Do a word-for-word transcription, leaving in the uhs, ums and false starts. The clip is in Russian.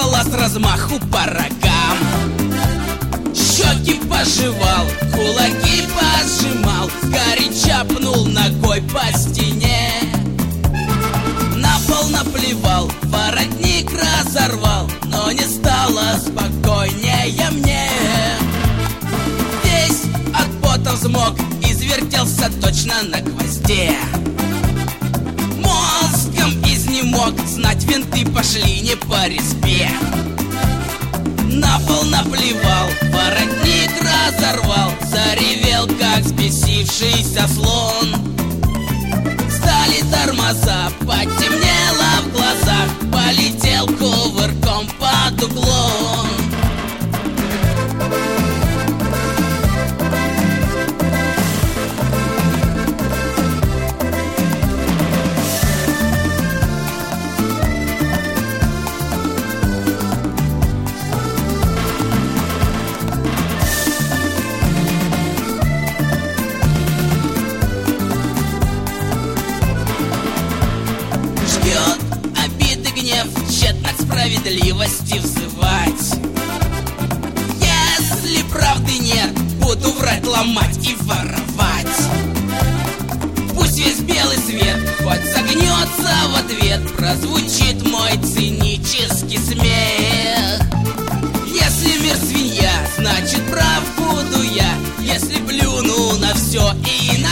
Пала с размаху по рогам, щеки пожевал, кулаки пожимал, сгоряча пнул ногой по стене. На пол наплевал, воротник разорвал, но не стало спокойнее мне. Весь от пота взмок, извертелся точно на гвозде. Мозгом изнемог, знать винты пошли не по респе. На пол наплевал, воротник разорвал, заревел, как взбесившийся слон. Стали тормоза, потемнело в глазах, полетел кувырком под углом. Обиды, гнев, тщетно к справедливости взывать. Если правды нет, буду врать, ломать и воровать. Пусть весь белый свет хоть согнется в ответ, прозвучит мой цинический смех. Если мир свинья, значит прав буду я, если плюну на все и